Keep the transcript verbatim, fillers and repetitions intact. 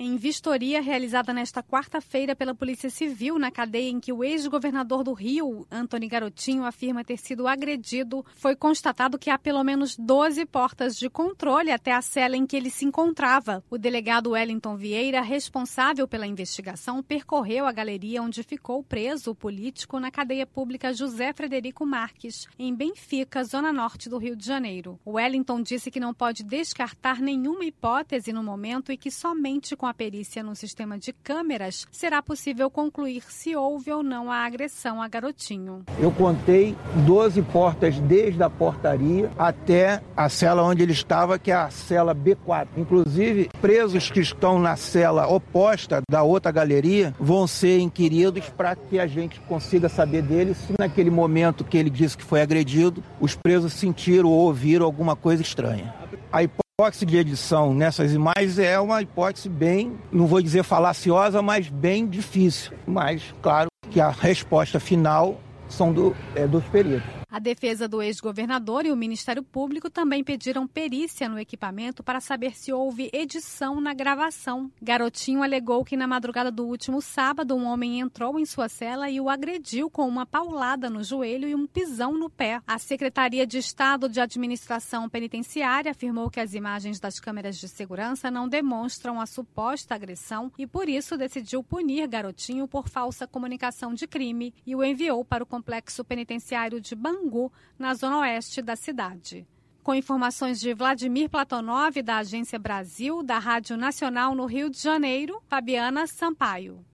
Em vistoria realizada nesta quarta-feira pela Polícia Civil na cadeia em que o ex-governador do Rio, Antony Garotinho, afirma ter sido agredido, foi constatado que há pelo menos doze portas de controle até a cela em que ele se encontrava. O delegado Wellington Vieira, responsável pela investigação, percorreu a galeria onde ficou preso o político na cadeia pública José Frederico Marques, em Benfica, zona norte do Rio de Janeiro. O Wellington disse que não pode descartar nenhuma hipótese no momento e que somente com a perícia no sistema de câmeras será possível concluir se houve ou não a agressão a Garotinho. Eu contei doze portas desde a portaria até a cela onde ele estava, que é a cela B quatro. Inclusive, presos que estão na cela oposta da outra galeria vão ser inquiridos para que a gente consiga saber dele se naquele momento que ele disse que foi agredido, os presos sentiram ou ouviram alguma coisa estranha. A hipótese de edição nessas imagens é uma hipótese bem, não vou dizer falaciosa, mas bem difícil. Mas, claro, que a resposta final são do, é, dos peritos. A defesa do ex-governador e o Ministério Público também pediram perícia no equipamento para saber se houve edição na gravação. Garotinho alegou que na madrugada do último sábado um homem entrou em sua cela e o agrediu com uma paulada no joelho e um pisão no pé. A Secretaria de Estado de Administração Penitenciária afirmou que as imagens das câmeras de segurança não demonstram a suposta agressão e por isso decidiu punir Garotinho por falsa comunicação de crime e o enviou para o complexo penitenciário de Bangu, na zona oeste da cidade. Com informações de Vladimir Platonov, da Agência Brasil, da Rádio Nacional no Rio de Janeiro, Fabiana Sampaio.